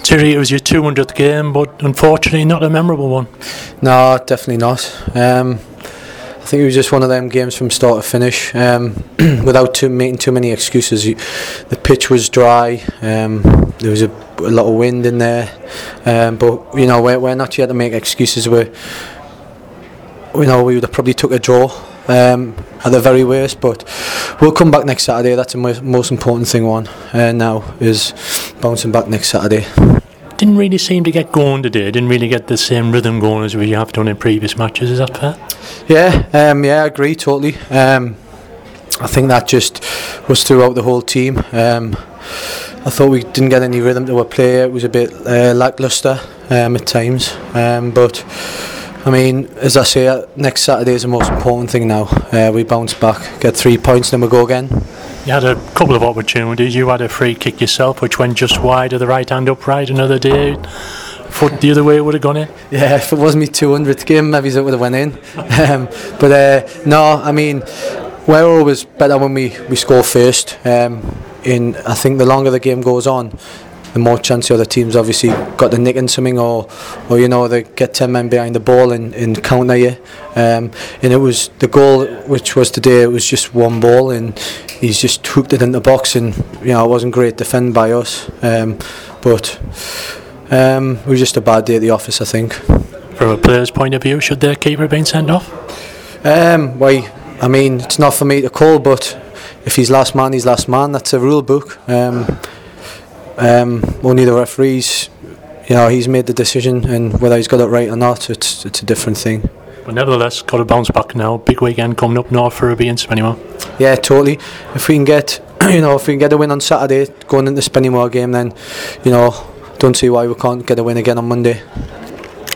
Terry, it was your 200th game, but unfortunately not a memorable one. No, definitely not. I think it was just one of them games from start to finish, without making too many excuses. The pitch was dry, there was a lot of wind in there, but you know, we're not here to make excuses. We would have probably took a draw at the very worst, but we'll come back next Saturday. That's the most important thing now, is bouncing back next Saturday. Didn't really seem to get going today, didn't really get the same rhythm going as we have done in previous matches, is that fair? Yeah, I agree totally. I think that just was throughout the whole team. I thought we didn't get any rhythm to our play. It was a bit lacklustre at times, but I mean, as I say, next Saturday is the most important thing now. We bounce back, get 3 points, then we go again. You had a couple of opportunities. You had a free kick yourself, which went just wide of the right hand upright. Another day, foot the other way would have gone in. Yeah, if it wasn't me 200th game, maybe it would have went in. But no, I mean, we're always better when we score first. I think the longer the game goes on, the more chance the other team's obviously got the nick in something, or they get 10 men behind the ball and counter you. And it was the goal, which was today. It was just one ball, and he's just hooked it in the box, and it wasn't great defended by us. But it was just a bad day at the office, I think. From a player's point of view, should their keeper have been sent off? Why? I mean, it's not for me to call, but if he's last man, he's last man. That's a rule book. Only the referees, he's made the decision, and whether he's got it right or not, it's a different thing. But nevertheless, got to bounce back now. Big weekend coming up north for Rugby and Spennymoor. Yeah, totally. If we can get, a win on Saturday going into the Spennymoor game, then, don't see why we can't get a win again on Monday.